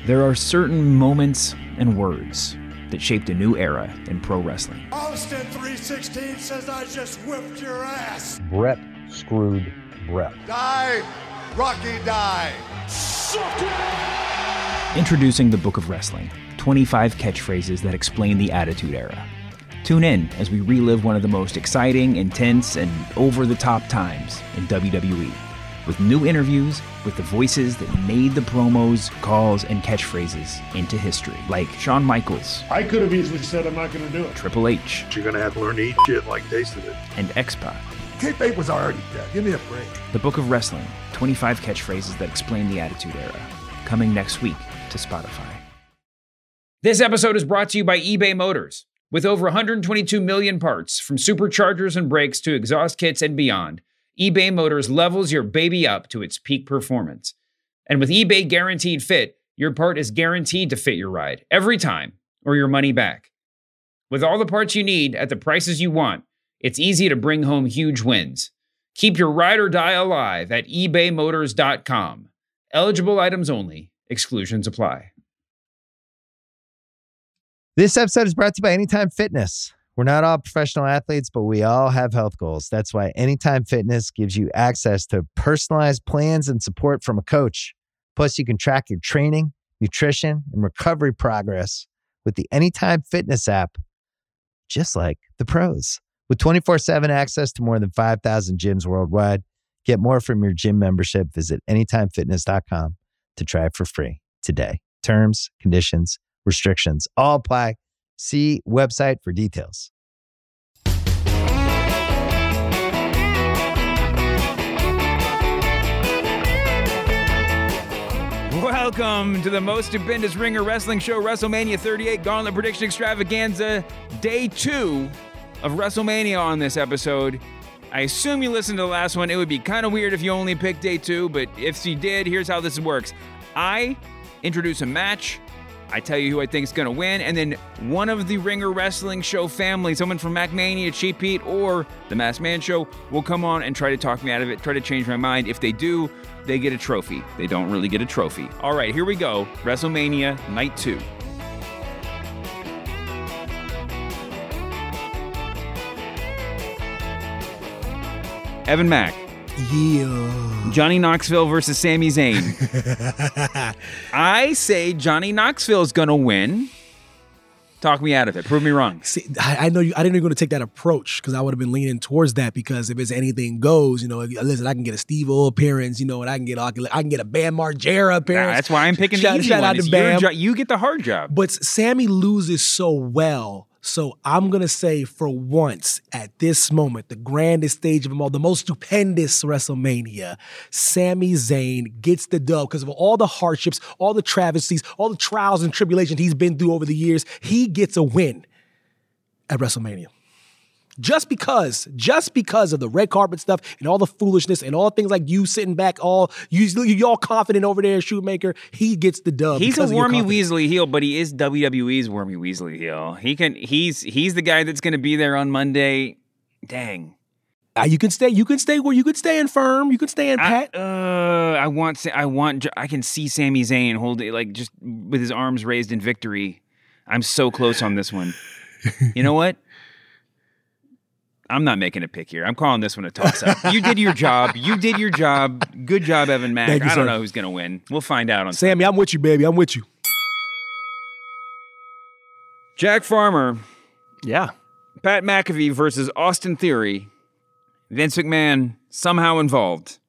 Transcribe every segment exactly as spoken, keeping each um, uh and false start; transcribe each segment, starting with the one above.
There are certain moments and words that shaped a new era in pro wrestling. Austin three sixteen says I just whipped your ass. Bret screwed Bret. Die, Rocky, die. Introducing the Book of Wrestling, twenty-five catchphrases that explain the Attitude Era. Tune in as we relive one of the most exciting, intense, and over-the-top times in W W E. With new interviews with the voices that made the promos, calls, and catchphrases into history, like Shawn Michaels. I could have easily said I'm not going to do it. Triple H. You're going to have to learn to eat shit like tasted it. And X-Pac. Kayfabe was already dead. Give me a break. The Book of Wrestling, twenty-five catchphrases that explain the Attitude Era. Coming next week to Spotify. This episode is brought to you by eBay Motors. With over one hundred twenty-two million parts, from superchargers and brakes to exhaust kits and beyond, eBay Motors levels your baby up to its peak performance. And with eBay Guaranteed Fit, your part is guaranteed to fit your ride every time, or your money back. With all the parts you need at the prices you want, it's easy to bring home huge wins. Keep your ride or die alive at ebay motors dot com. Eligible items only. Exclusions apply. This episode is brought to you by Anytime Fitness. We're not all professional athletes, but we all have health goals. That's why Anytime Fitness gives you access to personalized plans and support from a coach. Plus, you can track your training, nutrition, and recovery progress with the Anytime Fitness app, just like the pros. With twenty-four seven access to more than five thousand gyms worldwide, get more from your gym membership. Visit anytime fitness dot com to try it for free today. Terms, conditions, restrictions all apply. See website for details. Welcome to the most stupendous ringer wrestling show, WrestleMania thirty-eight Gauntlet Prediction Extravaganza, day two of WrestleMania on this episode. I assume you listened to the last one. It would be kind of weird if you only picked day two, but if you did, here's how this works. I introduce a match. I tell you who I think is going to win, and then one of the Ringer Wrestling Show family, someone from MacMania, Cheap Pete, or The Masked Man Show, will come on and try to talk me out of it, try to change my mind. If they do, they get a trophy. They don't really get a trophy. All right, here we go. WrestleMania Night two. Evan Mack. Yeah. Johnny Knoxville versus Sami Zayn. I say Johnny Knoxville's gonna win. Talk me out of it. Prove me wrong. See, I, I know you. I didn't know you were going to take that approach because I would have been leaning towards that. Because if it's anything goes, you know, listen, I can get a Steve-O appearance, you know, and I can get I can get a Bam Margera appearance. Nah, that's why I'm picking shout, the easy shout one. Out to It's Bam. your jo- you get the hard job. But Sammy loses so well. So I'm going to say for once at this moment, the grandest stage of them all, the most stupendous WrestleMania, Sami Zayn gets the dub because of all the hardships, all the travesties, all the trials and tribulations he's been through over the years. He gets a win at WrestleMania. Just because, just because of the red carpet stuff and all the foolishness and all things like you sitting back all, you, you all confident over there, Shoemaker, he gets the dub. He's a Wormy Weasley. Weasley heel, but he is W W E's Wormy Weasley heel. He can, he's he's the guy that's going to be there on Monday. Dang. Uh, you can stay, you can stay where you could stay in firm, you can stay in pat. I, uh, I want, I want, I can see Sami Zayn hold it, like just with his arms raised in victory. I'm so close on this one. You know what? I'm not making a pick here. I'm calling this one a toss-up. You did your job. You did your job. Good job, Evan Mack. Thank you, I don't sir. know who's going to win. We'll find out on Sammy, I'm with you, baby. I'm with you. Jack Farmer. Yeah. Pat McAfee versus Austin Theory. Vince McMahon somehow involved.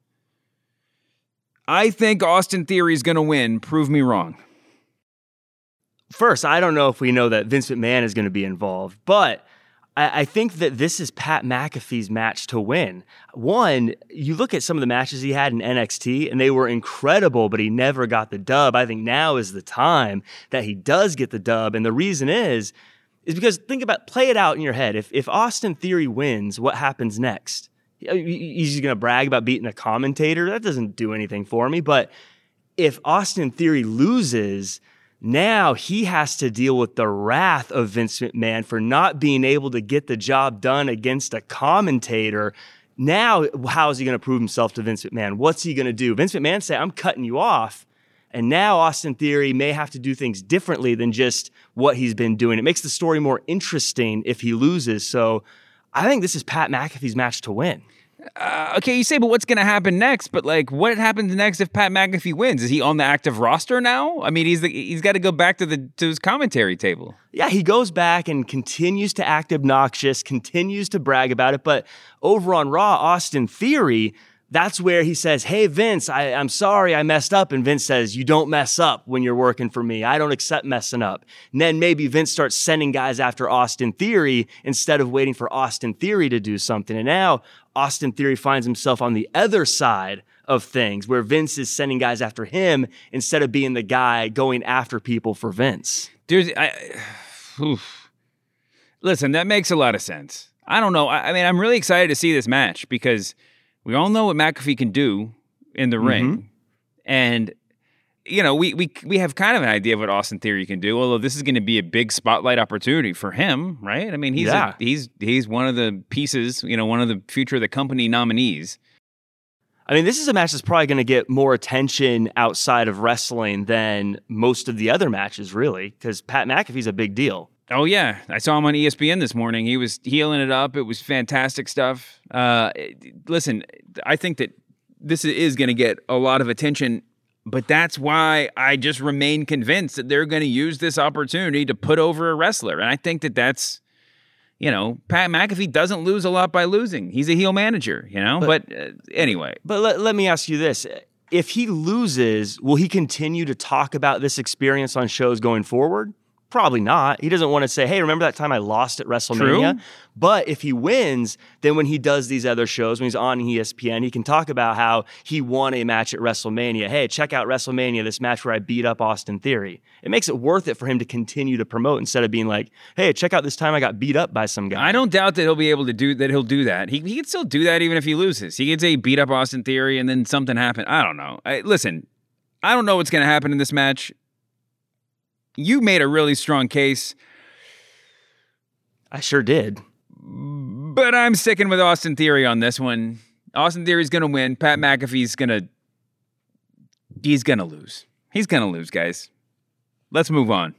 I think Austin Theory is going to win. Prove me wrong. First, I don't know if we know that Vince McMahon is going to be involved, but I think that this is Pat McAfee's match to win. One, you look at some of the matches he had in N X T, and they were incredible, but he never got the dub. I think now is the time that he does get the dub, and the reason is, is because think about, play it out in your head. If if Austin Theory wins, what happens next? He's just going to brag about beating a commentator? That doesn't do anything for me. But if Austin Theory loses, now he has to deal with the wrath of Vince McMahon for not being able to get the job done against a commentator. Now, how is he going to prove himself to Vince McMahon? What's he going to do? Vince McMahon say, I'm cutting you off. And now Austin Theory may have to do things differently than just what he's been doing. It makes the story more interesting if he loses. So I think this is Pat McAfee's match to win. Uh, okay, you say, but what's going to happen next? But like, what happens next if Pat McAfee wins? Is he on the active roster now? I mean, he's the, he's got to go back to the to his commentary table. Yeah, he goes back and continues to act obnoxious, continues to brag about it. But over on Raw, Austin Theory, that's where he says, hey, Vince, I, I'm sorry I messed up. And Vince says, you don't mess up when you're working for me. I don't accept messing up. And then maybe Vince starts sending guys after Austin Theory instead of waiting for Austin Theory to do something. And now Austin Theory finds himself on the other side of things where Vince is sending guys after him instead of being the guy going after people for Vince. There's, I, oof. Listen, that makes a lot of sense. I don't know. I, I mean, I'm really excited to see this match because we all know what McAfee can do in the mm-hmm. ring. And, you know, we, we we have kind of an idea of what Austin Theory can do, although this is going to be a big spotlight opportunity for him, right? I mean, he's yeah. a, he's he's one of the pieces, you know, one of the future of the company nominees. I mean, this is a match that's probably going to get more attention outside of wrestling than most of the other matches, really, because Pat McAfee's a big deal. Oh, yeah. I saw him on E S P N this morning. He was healing it up. It was fantastic stuff. Uh, listen, I think that this is going to get a lot of attention, but that's why I just remain convinced that they're going to use this opportunity to put over a wrestler. And I think that that's, you know, Pat McAfee doesn't lose a lot by losing. He's a heel manager, you know? But, but uh, anyway. But let, let me ask you this. If he loses, will he continue to talk about this experience on shows going forward? Probably not. He doesn't want to say, hey, remember that time I lost at WrestleMania? True. But if he wins, then when he does these other shows, when he's on E S P N, he can talk about how he won a match at WrestleMania. Hey, check out WrestleMania, this match where I beat up Austin Theory. It makes it worth it for him to continue to promote instead of being like, hey, check out this time I got beat up by some guy. I don't doubt that he'll be able to do that. He'll do that. He, he can still do that even if he loses. He can say beat up Austin Theory and then something happened. I don't know. I, listen, I don't know what's going to happen in this match. You made a really strong case. I sure did. But I'm sticking with Austin Theory on this one. Austin Theory's going to win. Pat McAfee's going to... He's going to lose. He's going to lose, guys. Let's move on.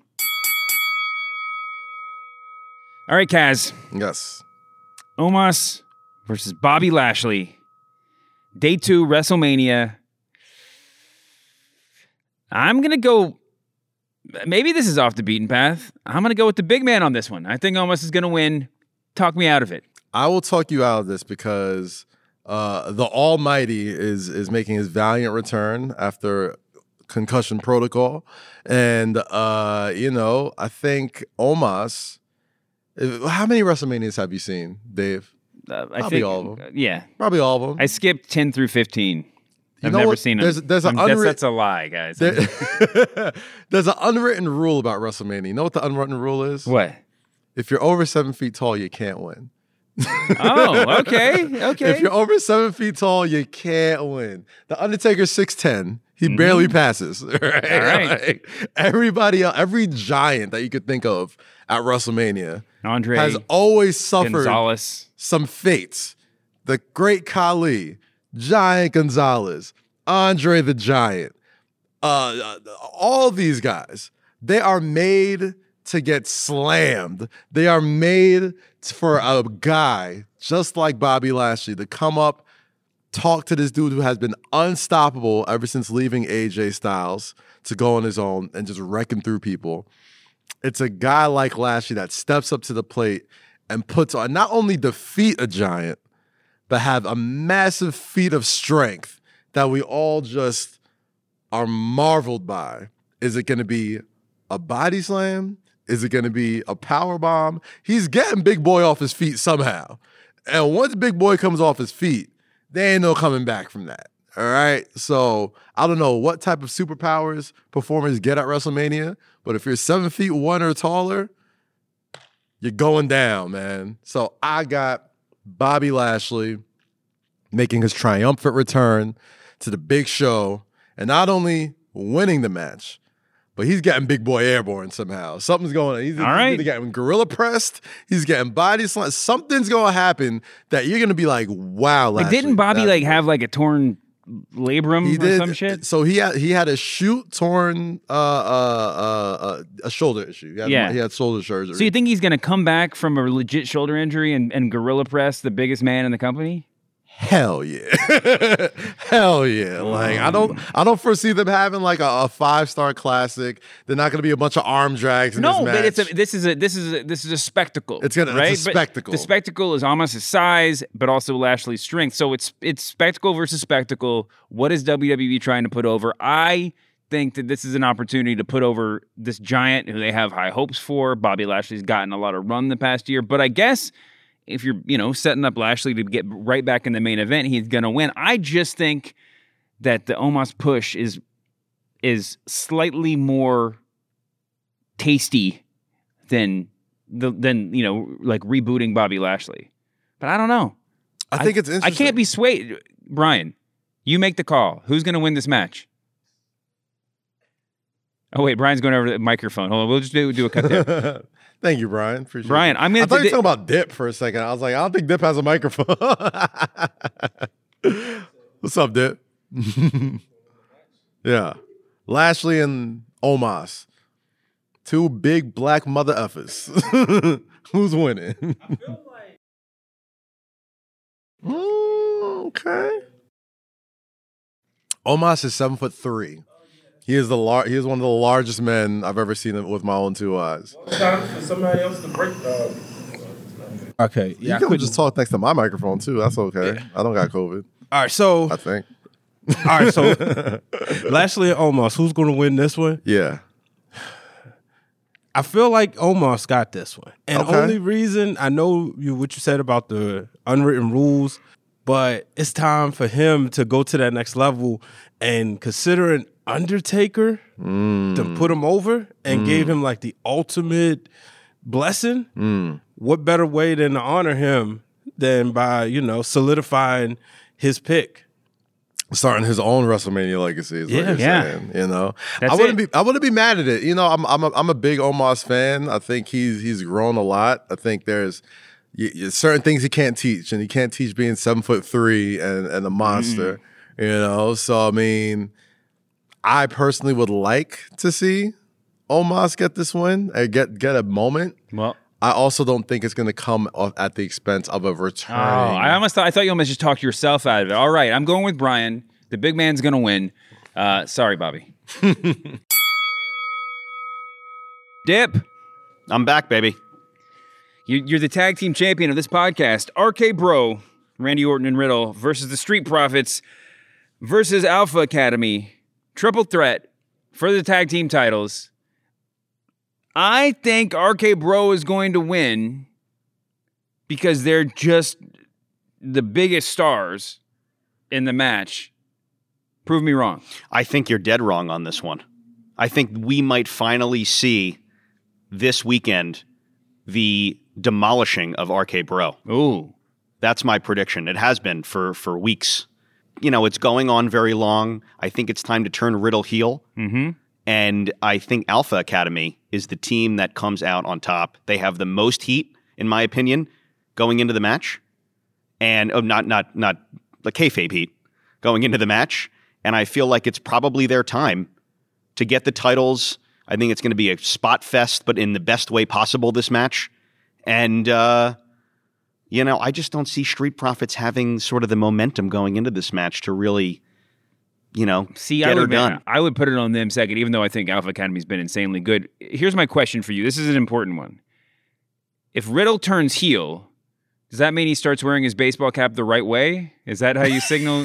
All right, Kaz. Yes. Omos versus Bobby Lashley. Day two, WrestleMania. I'm going to go... Maybe this is off the beaten path. I'm going to go with the big man on this one. I think Omos is going to win. Talk me out of it. I will talk you out of this because uh, the Almighty is is making his valiant return after concussion protocol. And, uh, you know, I think Omos... How many WrestleManias have you seen, Dave? Uh, I Probably think, all of them. Uh, yeah. Probably all of them. I skipped ten through fifteen. You I've know never what? seen there's, it. There's an that's, unwritten, that's a lie, guys. There, there's an unwritten rule about WrestleMania. You know what the unwritten rule is? What? If you're over seven feet tall, you can't win. Oh, okay, okay. If you're over seven feet tall, you can't win. The Undertaker's six ten. He mm-hmm. barely passes. Right? All right. Like, everybody else, every giant that you could think of at WrestleMania Andre has always suffered Gonzalez. Some fates. The Great Khali, Giant Gonzalez, Andre the Giant, uh, all these guys, they are made to get slammed. They are made for a guy just like Bobby Lashley to come up, talk to this dude who has been unstoppable ever since leaving A J Styles to go on his own and just wrecking through people. It's a guy like Lashley that steps up to the plate and puts on, not only defeat a giant, but have a massive feat of strength that we all just are marveled by. Is it going to be a body slam? Is it going to be a power bomb? He's getting Big Boy off his feet somehow. And once Big Boy comes off his feet, there ain't no coming back from that. All right? So I don't know what type of superpowers performers get at WrestleMania, but if you're seven feet one or taller, you're going down, man. So I got Bobby Lashley making his triumphant return to the big show and not only winning the match, but he's getting Big Boy airborne somehow. Something's going on. He's, All he's right. either getting gorilla pressed, he's getting body slam. Something's going to happen that you're going to be like, wow, Lashley. Like, didn't Bobby like have like a torn labrum he or did, some shit. So he had he had a shoot torn uh, uh, uh, uh, a shoulder issue. He had, Yeah. he had shoulder surgery. So you think he's going to come back from a legit shoulder injury and, and gorilla press the biggest man in the company? Hell yeah. Hell yeah. Like I don't I don't foresee them having like a, a five-star classic. They're not gonna be a bunch of arm drags in No, this match. but it's a, this is a this is a, this is a spectacle. It's gonna- it's a right? But spectacle. the spectacle is Omos' size, but also Lashley's strength. So it's it's spectacle versus spectacle. What is W W E trying to put over? I think that this is an opportunity to put over this giant who they have high hopes for. Bobby Lashley's gotten a lot of run the past year, but I guess if you're, you know, setting up Lashley to get right back in the main event, he's going to win. I just think that the Omos push is is slightly more tasty than the than, you know, like rebooting Bobby Lashley. But I don't know. I think I, it's interesting. I can't be swayed. Brian, you make the call. Who's going to win this match? Oh, wait, Brian's going over to the microphone. Hold on, we'll just do, do a cut there. Thank you, Brian. Appreciate Brian, it. I'm gonna I thought you di- were talking about Dip for a second. I was like, I don't think Dip has a microphone. What's up, Dip? Yeah. Lashley and Omos. Two big black mother effers. Who's winning? I feel like mm, okay. Omos is seven foot three. He is the lar- He is one of the largest men I've ever seen with my own two eyes. Time for somebody else to break. Uh, Okay, yeah, You I can just couldn't- talk next to my microphone too. That's okay. Yeah. I don't got COVID. All right, so I think. all right, so Lashley and Omos, who's going to win this one? Yeah. I feel like Omos got this one, and Okay. the only reason I know you what you said about the unwritten rules, but it's time for him to go to that next level and considering Undertaker Mm. to put him over and Mm. gave him like the ultimate blessing. Mm. What better way than to honor him than by, you know, solidifying his pick? Starting his own WrestleMania legacy is Yeah. what you're Yeah. saying. You know, That's I wouldn't it. be. I wouldn't be mad at it. You know, I'm. I'm. A, I'm a big Omos fan. I think he's. He's grown a lot. I think there's y- y- certain things he can't teach, and he can't teach being seven foot three and and a monster. Mm-hmm. You know, so I mean, I personally would like to see Omos get this win and get get a moment. Well, I also don't think it's going to come off at the expense of a return. oh, I almost thought I thought you almost just talked yourself out of it. All right, I'm going with Brian. The big man's going to win. Uh, sorry, Bobby. Dip. I'm back, baby. You, you're the tag team champion of this podcast. R K Bro, Randy Orton and Riddle versus the Street Profits versus Alpha Academy. Triple threat for the tag team titles. I think R K Bro is going to win because they're just the biggest stars in the match. Prove me wrong. I think you're dead wrong on this one. I think we might finally see this weekend the demolishing of R K Bro. Ooh. That's my prediction. It has been for for weeks. You know, it's going on very long. I think it's time to turn Riddle heel. Mm-hmm. And I think Alpha Academy is the team that comes out on top. They have the most heat, in my opinion, going into the match. And oh, not not not the kayfabe heat going into the match. And I feel like it's probably their time to get the titles. I think it's going to be a spot fest, but in the best way possible this match. And, uh, you know, I just don't see Street Profits having sort of the momentum going into this match to really, you know, See, get I her would, done. I would put it on them second, even though I think Alpha Academy's been insanely good. Here's my question for you. This is an important one. If Riddle turns heel, does that mean he starts wearing his baseball cap the right way? Is that how you signal?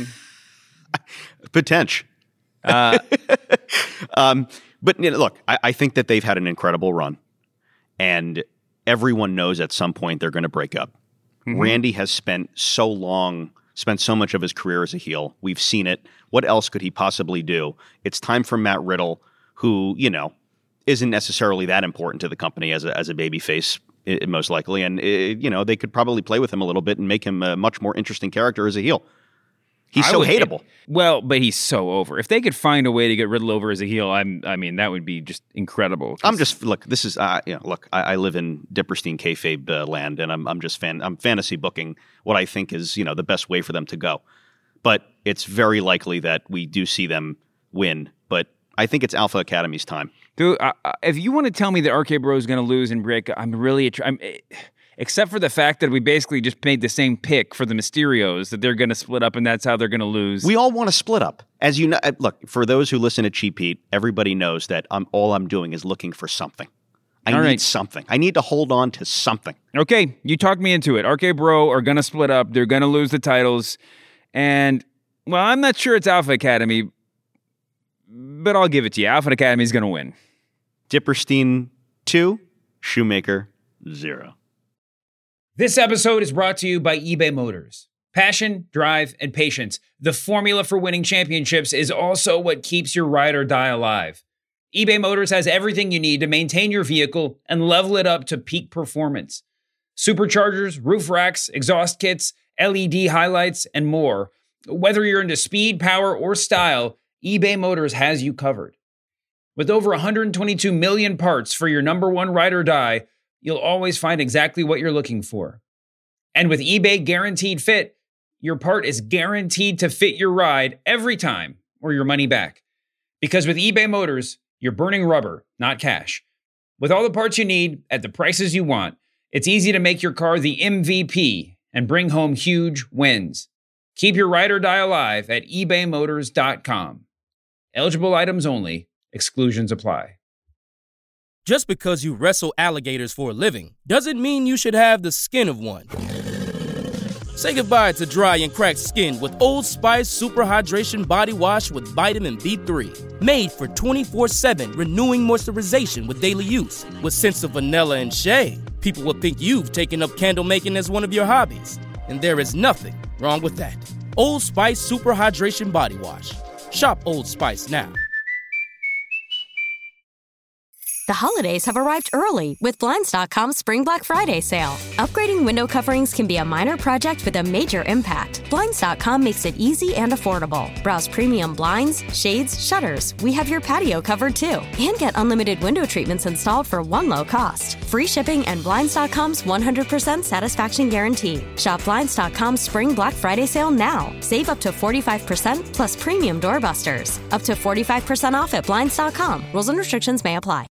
Potential. Uh, um, but you know, look, I, I think that they've had an incredible run, and everyone knows at some point they're going to break up. Mhm. Randy has spent so long, spent so much of his career as a heel. We've seen it. What else could he possibly do? It's time for Matt Riddle, who, you know, isn't necessarily that important to the company as a, as a babyface, i- most likely. And, uh, you know, they could probably play with him a little bit and make him a much more interesting character as a heel. He's I so would- hateable. Well, but he's so over. If they could find a way to get Riddle over as a heel, I'm. I mean, that would be just incredible. I'm just look. This is uh, you know, look. I, I live in Dipperstein kayfabe uh, land, and I'm I'm just fan. I'm fantasy booking what I think is you know the best way for them to go. but it's very likely that we do see them win. But I think it's Alpha Academy's time. Dude, uh, if you want to tell me that R K Bro is going to lose and break, I'm really, I'm, except for the fact that we basically just made the same pick for the Mysterios, that they're going to split up and that's how they're going to lose. We all want to split up. As you know, look, for those who listen to Cheap Heat, everybody knows that I'm all I'm doing is looking for something. I all need right. something. I need to hold on to something. Okay, you talked me into it. R K Bro are going to split up. They're going to lose the titles. And, well, I'm not sure it's Alpha Academy, but I'll give it to you. Alpha Academy is going to win. Dipperstein, two. Shoemaker, zero. This episode is brought to you by eBay Motors. Passion, drive, and patience. The formula for winning championships is also what keeps your ride or die alive. eBay Motors has everything you need to maintain your vehicle and level it up to peak performance. Superchargers, roof racks, exhaust kits, L E D highlights, and more. Whether you're into speed, power, or style, eBay Motors has you covered. With over one hundred twenty-two million parts for your number one ride or die, you'll always find exactly what you're looking for. And with eBay Guaranteed Fit, your part is guaranteed to fit your ride every time or your money back. Because with eBay Motors, you're burning rubber, not cash. With all the parts you need at the prices you want, it's easy to make your car the M V P and bring home huge wins. Keep your ride or die alive at ebay motors dot com. Eligible items only. Exclusions apply. Just because you wrestle alligators for a living doesn't mean you should have the skin of one. Say goodbye to dry and cracked skin with Old Spice Super Hydration Body Wash with Vitamin B three. Made for twenty-four seven renewing moisturization with daily use. With scents of vanilla and shea, people will think you've taken up candle making as one of your hobbies. And there is nothing wrong with that. Old Spice Super Hydration Body Wash. Shop Old Spice now. The holidays have arrived early with Blinds dot com's Spring Black Friday sale. Upgrading window coverings can be a minor project with a major impact. Blinds dot com makes it easy and affordable. Browse premium blinds, shades, shutters. We have your patio covered too. And get unlimited window treatments installed for one low cost. Free shipping and Blinds dot com's one hundred percent satisfaction guarantee. Shop Blinds dot com's Spring Black Friday sale now. Save up to forty-five percent plus premium doorbusters. Up to forty-five percent off at Blinds dot com. Rules and restrictions may apply.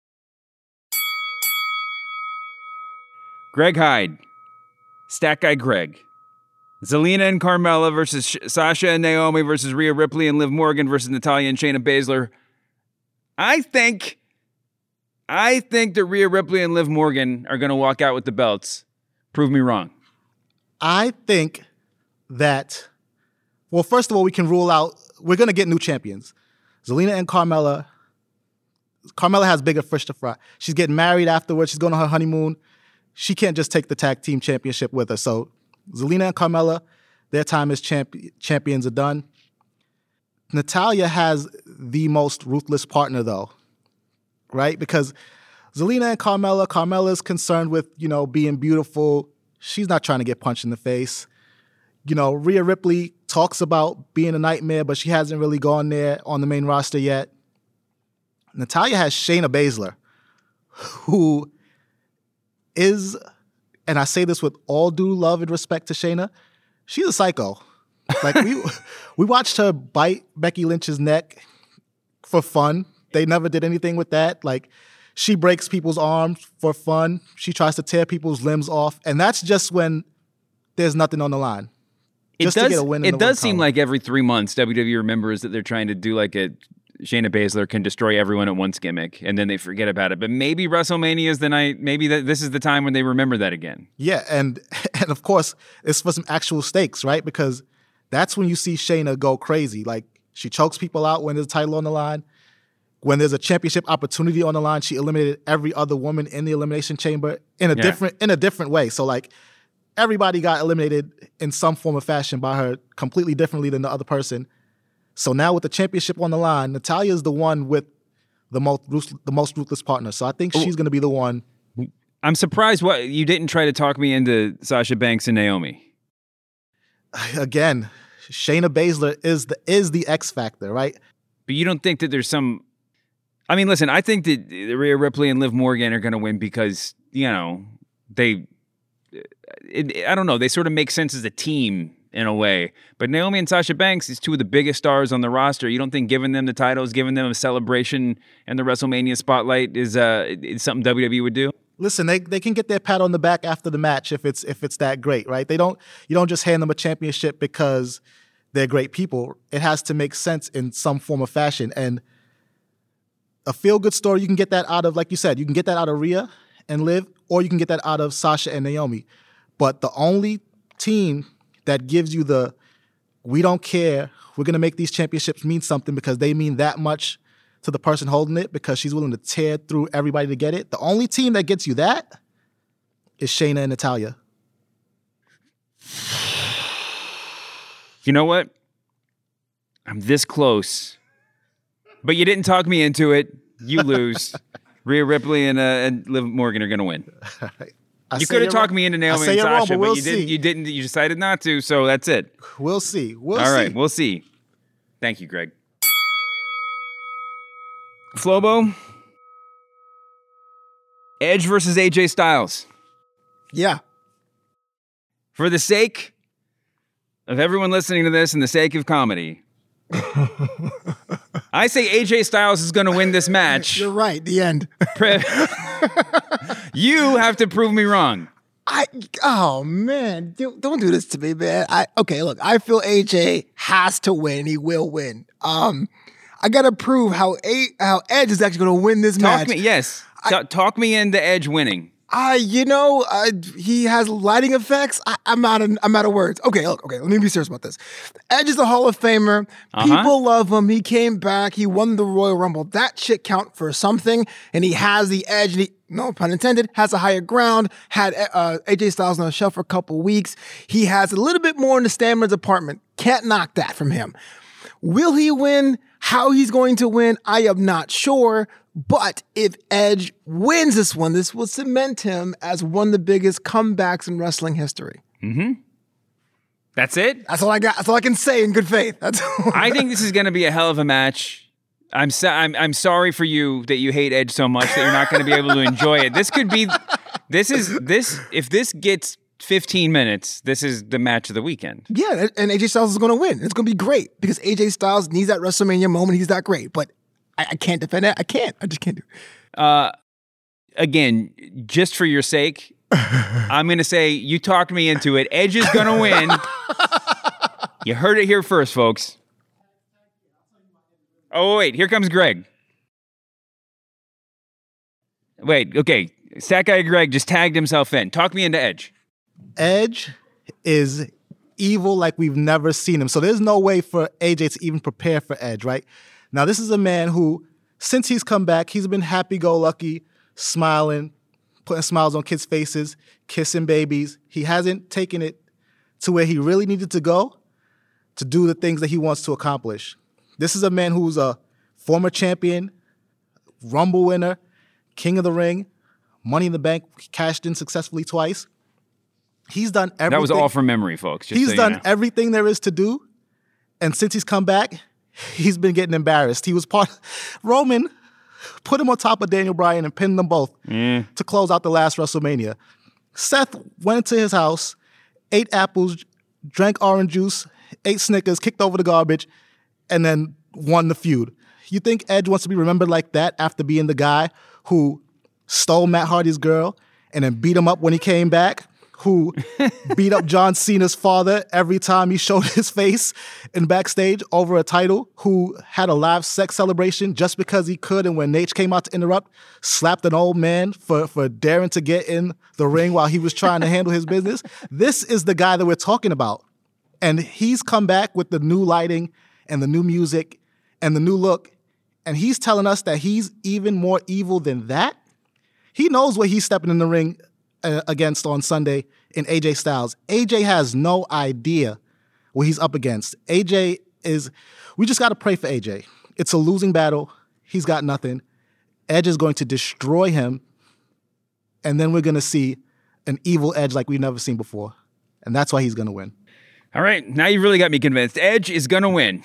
Greg Hyde, Stat Guy Greg, Zelina and Carmella versus Sh- Sasha and Naomi versus Rhea Ripley and Liv Morgan versus Natalya and Shayna Baszler. I think, I think that Rhea Ripley and Liv Morgan are going to walk out with the belts. Prove me wrong. I think that, well, first of all, we can rule out, we're going to get new champions. Zelina and Carmella. Carmella has bigger fish to fry. She's getting married afterwards. She's going on her honeymoon. She can't just take the tag team championship with her. So Zelina and Carmella, their time as champ- champions are done. Natalya has the most ruthless partner, though, right? Because Zelina and Carmella, Carmella's concerned with, you know, being beautiful. She's not trying to get punched in the face. You know, Rhea Ripley talks about being a nightmare, but she hasn't really gone there on the main roster yet. Natalya has Shayna Baszler, who is, and I say this with all due love and respect to Shayna, she's a psycho. Like, we we watched her bite Becky Lynch's neck for fun. They never did anything with that. Like, she breaks people's arms for fun. She tries to tear people's limbs off. And that's just when there's nothing on the line. Just it does, to get a win in it the does seem column. like every three months W W E remembers that they're trying to do like a Shayna Baszler can destroy everyone at once gimmick, and then they forget about it. But maybe WrestleMania is the night, maybe that this is the time when they remember that again. Yeah, and and of course, it's for some actual stakes, right? Because that's when you see Shayna go crazy. Like, she chokes people out when there's a title on the line. When there's a championship opportunity on the line, she eliminated every other woman in the Elimination Chamber in a Yeah. different in a different way. So, like, everybody got eliminated in some form or fashion by her completely differently than the other person. So now with the championship on the line, Natalya is the one with the most ruth- the most ruthless partner. So I think she's going to be the one. I'm surprised what you didn't try to talk me into Sasha Banks and Naomi. Again, Shayna Baszler is the is the X factor, right? But you don't think that there's some... I mean, listen, I think that Rhea Ripley and Liv Morgan are going to win because, you know, they... It, I don't know. They sort of make sense as a team in a way. But Naomi and Sasha Banks is two of the biggest stars on the roster. You don't think giving them the titles, giving them a celebration and the WrestleMania spotlight is uh is something W W E would do? Listen, they they can get their pat on the back after the match if it's if it's that great, right? They don't you don't just hand them a championship because they're great people. It has to make sense in some form or fashion. And a feel-good story, you can get that out of, like you said, you can get that out of Rhea and Liv, or you can get that out of Sasha and Naomi. But the only team that gives you the, we don't care, we're going to make these championships mean something because they mean that much to the person holding it because she's willing to tear through everybody to get it. The only team that gets you that is Shayna and Natalya. You know what? I'm this close. But you didn't talk me into it. You lose. Rhea Ripley and, uh, and Liv Morgan are going to win. I You say could have you're talked wrong. me into I Naomi say and you're wrong, Sasha, but but, we'll you see. didn't. You didn't. You decided not to. So that's it. We'll see. We'll All see. right, we'll see. Thank you, Greg. Flobo. Edge versus A J Styles. Yeah. For the sake of everyone listening to this and the sake of comedy, I say A J Styles is going to win this match. You're right. The end. You have to prove me wrong. I oh man, don't, don't do this to me, man. I okay, look, I feel A J has to win. He will win. Um, I gotta prove how a how Edge is actually going to win this Talk match. me, yes. Ta- talk me into Edge winning. Uh, you know, uh, he has lighting effects. I, I'm out of I'm out of words. Okay, look, okay, let me be serious about this. Edge is a Hall of Famer. Uh-huh. People love him. He came back. He won the Royal Rumble. That shit count for something. And he has the edge. And he, no pun intended, has a higher ground. Had uh, A J Styles on the shelf for a couple weeks. He has a little bit more in the stamina department. Can't knock that from him. Will he win? How he's going to win, I am not sure. But if Edge wins this one, this will cement him as one of the biggest comebacks in wrestling history. Mm-hmm. That's it? That's all I got. That's all I can say in good faith. That's all. I think this is going to be a hell of a match. I'm, so, I'm I'm sorry for you that you hate Edge so much that you're not going to be able to enjoy it. This could be, this is, this, if this gets fifteen minutes, this is the match of the weekend. Yeah, and A J Styles is going to win. It's going to be great because A J Styles needs that WrestleMania moment. He's that great, but I, I can't defend it. I can't. I just can't do it. Uh, again, just for your sake, I'm going to say you talked me into it. Edge is going to win. You heard it here first, folks. Oh, wait, here comes Greg. Wait, okay. Stat Guy Greg just tagged himself in. Talk me into Edge. Edge is evil like we've never seen him. So there's no way for A J to even prepare for Edge, right? Now, this is a man who, since he's come back, he's been happy-go-lucky, smiling, putting smiles on kids' faces, kissing babies. He hasn't taken it to where he really needed to go to do the things that he wants to accomplish. This is a man who's a former champion, Rumble winner, King of the Ring, Money in the Bank, cashed in successfully twice. He's done everything. That was all from memory, folks. Just He's so done you know. everything there is to do. And since he's come back, he's been getting embarrassed. He was part Roman put him on top of Daniel Bryan and pinned them both Mm. to close out the last WrestleMania. Seth went to his house, ate apples, drank orange juice, ate Snickers, kicked over the garbage, and then won the feud. You think Edge wants to be remembered like that after being the guy who stole Matt Hardy's girl and then beat him up when he came back? Who beat up John Cena's father every time he showed his face in backstage over a title, who had a live sex celebration just because he could, and when Nate came out to interrupt, slapped an old man for, for daring to get in the ring while he was trying to handle his business. This is the guy that we're talking about. And he's come back with the new lighting and the new music and the new look, and he's telling us that he's even more evil than that. He knows what he's stepping in the ring uh, against on Sunday in A J Styles. A J has no idea what he's up against. A J is, we just got to pray for A J. It's a losing battle. He's got nothing. Edge is going to destroy him, and then we're going to see an evil Edge like we've never seen before. And that's why he's going to win. All right, now you really got me convinced. Edge is going to win.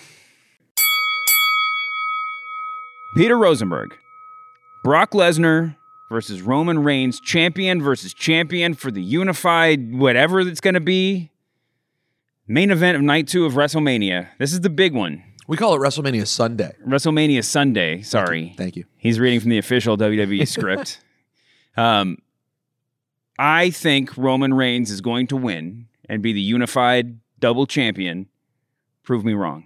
Peter Rosenberg. Brock Lesnar versus Roman Reigns, champion versus champion for the unified whatever that's going to be. Main event of night two of WrestleMania. This is the big one. We call it WrestleMania Sunday. WrestleMania Sunday, sorry. Thank you. Thank you. He's reading from the official W W E script. Um, I think Roman Reigns is going to win and be the unified double champion. Prove me wrong.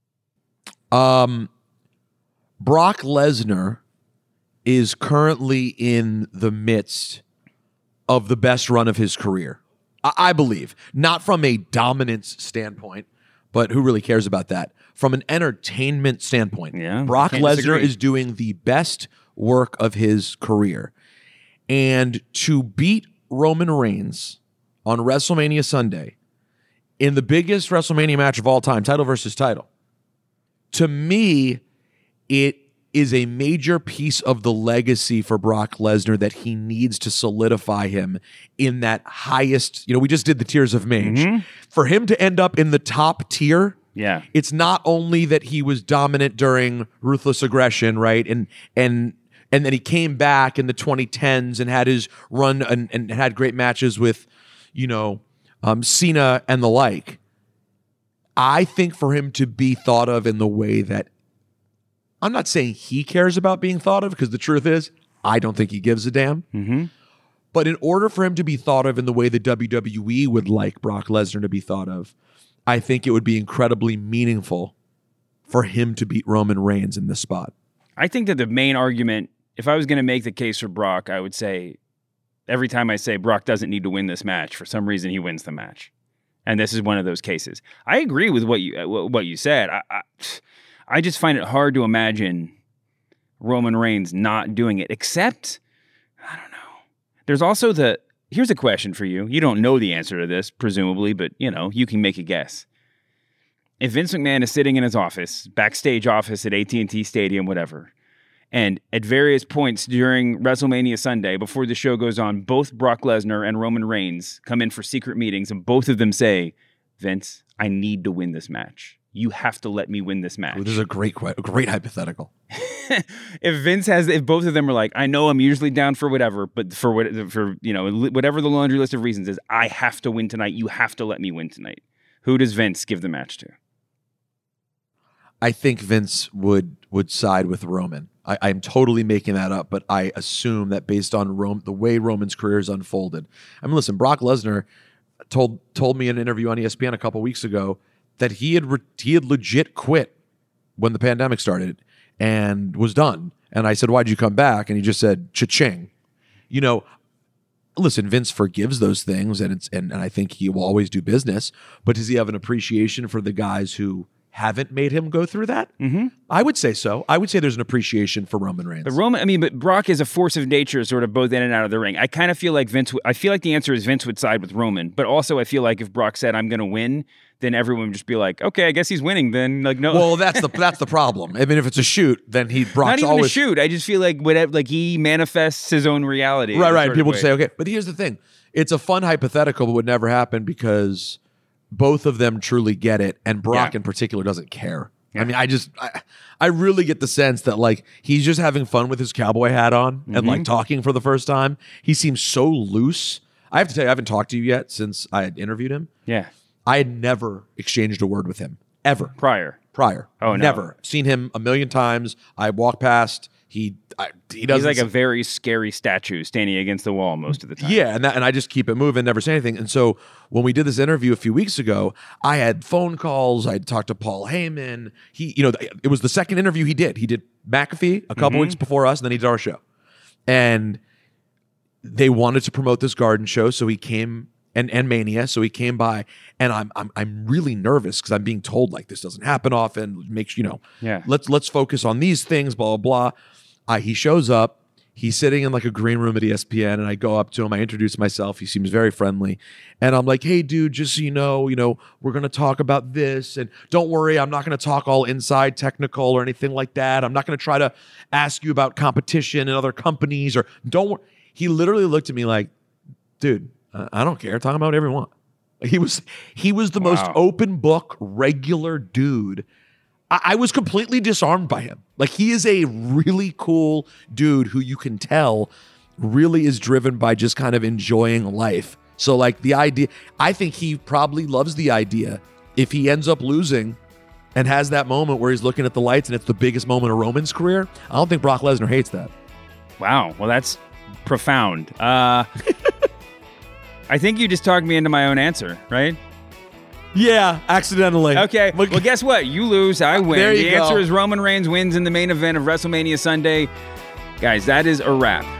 Um, Brock Lesnar is currently in the midst of the best run of his career. I, I believe. Not from a dominance standpoint, but who really cares about that? From an entertainment standpoint, yeah, Brock Lesnar is doing the best work of his career. And to beat Roman Reigns on WrestleMania Sunday in the biggest WrestleMania match of all time, title versus title, to me, it is a major piece of the legacy for Brock Lesnar that he needs to solidify him in that highest, you know, we just did the tiers of mage. Mm-hmm. For him to end up in the top tier, yeah, it's not only that he was dominant during Ruthless Aggression, right? And and and then he came back in the twenty tens and had his run and, and had great matches with, you know, um, Cena and the like. I think for him to be thought of in the way that, I'm not saying he cares about being thought of, because the truth is, I don't think he gives a damn. Mm-hmm. But in order for him to be thought of in the way the W W E would like Brock Lesnar to be thought of, I think it would be incredibly meaningful for him to beat Roman Reigns in this spot. I think that the main argument, if I was going to make the case for Brock, I would say every time I say Brock doesn't need to win this match, for some reason he wins the match. And this is one of those cases. I agree with what you what you said. I, I, I just find it hard to imagine Roman Reigns not doing it, except, I don't know. There's also the, here's a question for you. You don't know the answer to this, presumably, but, you know, you can make a guess. If Vince McMahon is sitting in his office, backstage office at A T and T Stadium, whatever, and at various points during WrestleMania Sunday, before the show goes on, both Brock Lesnar and Roman Reigns come in for secret meetings, and both of them say, Vince, I need to win this match. You have to let me win this match. Ooh, this is a great, a great hypothetical. If Vince has, if both of them are like, I know I'm usually down for whatever, but for what, for you know, whatever the laundry list of reasons is, I have to win tonight. You have to let me win tonight. Who does Vince give the match to? I think Vince would would side with Roman. I, I'm totally making that up, but I assume that based on Rome, the way Roman's career has unfolded. I mean, listen, Brock Lesnar told told me in an interview on E S P N a couple weeks ago that he had re- he had legit quit when the pandemic started and was done. And I said, why'd you come back? And he just said, cha-ching. You know, listen, Vince forgives those things, and it's and, and I think he will always do business, but does he have an appreciation for the guys who haven't made him go through that? Mm-hmm. I would say so. I would say there's an appreciation for Roman Reigns. But Roman, I mean, but Brock is a force of nature, sort of both in and out of the ring. I kind of feel like Vince, I feel like the answer is Vince would side with Roman, but also I feel like if Brock said, I'm going to win, then everyone would just be like, okay, I guess he's winning then. Like, no. Well, that's the that's the problem. I mean, if it's a shoot, then he Brock's Not even always a shoot. I just feel like whatever, like he manifests his own reality. Right, right. sort of People way. just say, okay. But here's the thing. It's a fun hypothetical, but would never happen because both of them truly get it, and Brock Yeah. in particular doesn't care. I mean, I just, I, I really get the sense that like he's just having fun with his cowboy hat on and Mhm. like talking for the first time. He seems so loose. I have to tell you, I haven't talked to you yet since I had interviewed him. Yeah. I had never exchanged a word with him ever. Prior. Prior. Oh, no. Never. Seen him a million times. I walk past. He, I, he doesn't. He's like a very scary statue standing against the wall most of the time. Yeah, and that, and I just keep it moving, never say anything. And so when we did this interview a few weeks ago, I had phone calls. I talked to Paul Heyman. He, you know, it was the second interview he did. He did McAfee a couple Mhm. weeks before us, and then he did our show. And they wanted to promote this garden show, so he came and and Mania, so he came by, and I'm I'm I'm really nervous because I'm being told like this doesn't happen often. Make you know, Yeah. Let's let's focus on these things. Blah blah blah. Uh, he shows up. He's sitting in like a green room at E S P N, and I go up to him. I introduce myself. He seems very friendly, and I'm like, "Hey, dude, just so you know, you know, we're gonna talk about this, and don't worry, I'm not gonna talk all inside technical or anything like that. I'm not gonna try to ask you about competition and other companies or don't." Wor-. He literally looked at me like, "Dude, I I don't care. Talk about whatever you want." He was he was the most Wow. open book, regular dude. I, I was completely disarmed by him. Like he is a really cool dude who you can tell really is driven by just kind of enjoying life. So like the idea, I think he probably loves the idea if he ends up losing and has that moment where he's looking at the lights and it's the biggest moment of Roman's career. I don't think Brock Lesnar hates that. Wow. Well, that's profound. Uh, I think you just talked me into my own answer, right? Yeah, accidentally. Okay. Well, guess what? You lose, I win. There you the answer go. is Roman Reigns wins in the main event of WrestleMania Sunday. Guys, that is a wrap.